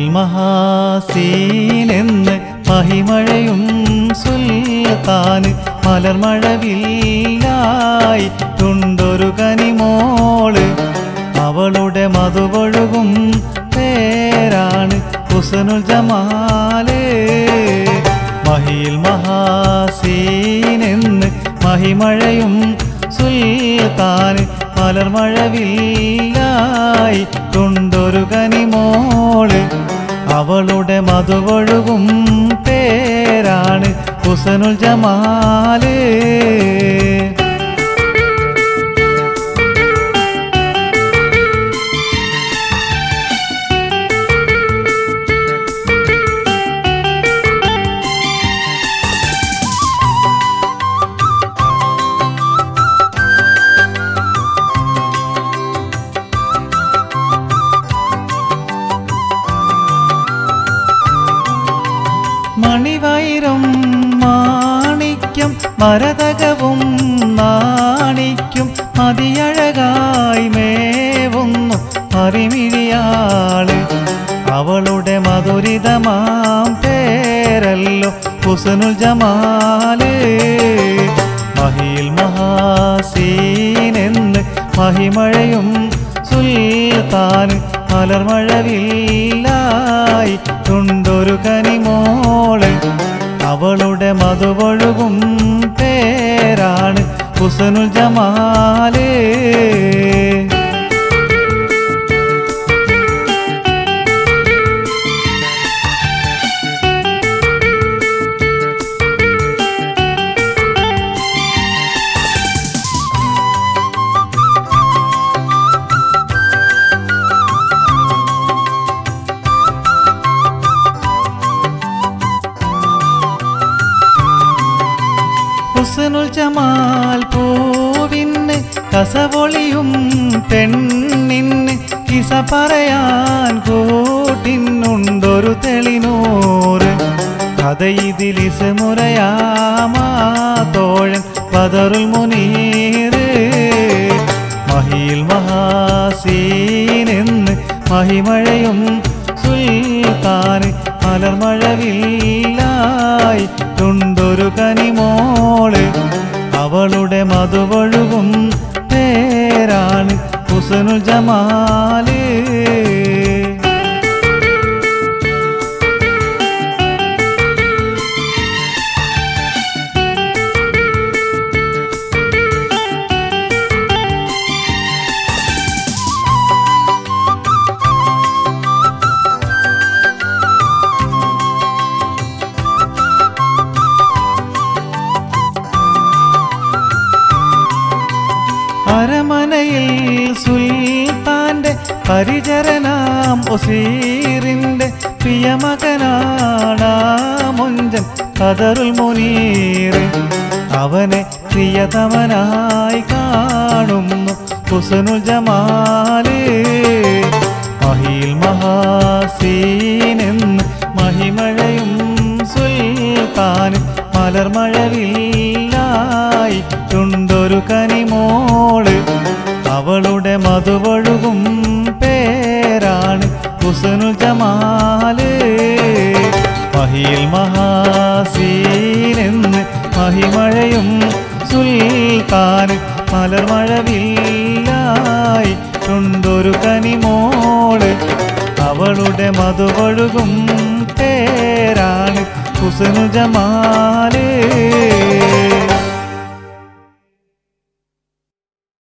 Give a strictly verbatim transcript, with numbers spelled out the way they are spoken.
മഹാസീനെന്ന് മഹിമഴയും സുൽത്താന് മലർമഴവില്ലായിട്ടുണ്ടൊരു കനിമോള് അവളുടെ മധുവൊഴുകും പേരാണ് ഹുസ്നുൽ ജമാല് മഹിയിൽ മഹാസീനെന്ന് മഹിമഴയും സുൽത്താന് മലർമഴവില്ലായിട്ടുണ്ടൊരു കനിമോള് അവളുടെ മധുവൊഴുകും പേരാണ് ഹുസ്നുൽ ജമാല് മണിവൈരം മാണിക്യം മരതകവും നാണിക്കും മതിയഴകായി മേവുന്നു മറിമിഴിയാള് അവളുടെ മധുരിതമാം പേരല്ലോ ഹുസ്നുൽ ജമാല് മഹിയിൽ മഹാസീനെന്ന് മഹിമഴയും സുൽത്താന് മലർമഴവില്ലായിട്ടുണ്ടൊരു കനിമോള് അവളുടെ മധുവൊഴുകും പേരാണ് ഹുസ്നുൽ ജമാല് ഹുസ്നുൽ ജമാൽ പൂവിന് കസവൊളിയും പെണ്ണിന് കിസ പറയാൻ കൂട്ടിനുണ്ടൊരു തെളിനൂറ് കഥയിതിലിസ് മുരയാമാ തോഴൻ ബദറുൽ മുനീറ് മഹിയിൽ മഹാസീനെന്ന് മഹിമഴയും സുൽത്താന് മലർമഴവില്ലായിട്ടുണ്ടൊരു കനിമോള് അവളുടെ മധുവൊഴുകും പേരാണ് ഹുസ്നുൽ ജമാല് അരമനയിൽ സുൽത്താന്റെ പരിചരനാം ഒസീറിന്റെ പ്രിയമകനാണ് മൊഞ്ചൻ ബദറുൽ മുനീറ് അവനെ പ്രിയതമനായി കാണുന്നു ഹുസ്നുൽ ജമാല് മഹിയിൽ മഹാസീനെന്ന് മഹിമഴയും സുൽത്താന് മലർമഴവില്ലായിട്ടുണ്ടൊരു കനിമോള് അവളുടെ മധുവൊഴുകും പേരാണ് ഹുസ്നുൽ ജമാല് മഹിയിൽ മഹാസീനെന്ന് മഹിമഴയും സുൽത്താന് മലർമഴവില്ലായിട്ടുണ്ടൊരു കനിമോള് അവളുടെ മധുവൊഴുകും പേരാണ് ഹുസ്നുൽ ജമാല്